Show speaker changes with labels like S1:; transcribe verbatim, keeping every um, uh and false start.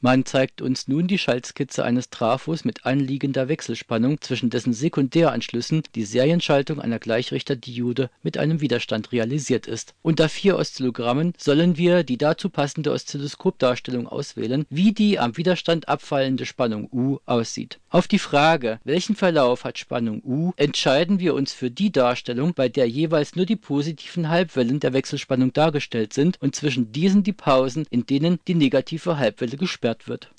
S1: Man zeigt uns nun die Schaltskizze eines Trafos mit anliegender Wechselspannung, zwischen dessen Sekundäranschlüssen die Serienschaltung einer Gleichrichterdiode mit einem Widerstand realisiert ist. Unter vier Oszillogrammen sollen wir die dazu passende Oszilloskopdarstellung auswählen, wie die am Widerstand abfallende Spannung U aussieht. Auf die Frage, welchen Verlauf hat Spannung U, entscheiden wir uns für die Darstellung, bei der jeweils nur die positiven Halbwellen der Wechselspannung dargestellt sind und zwischen diesen die Pausen, in denen die negative Halbwelle gesperrt wird.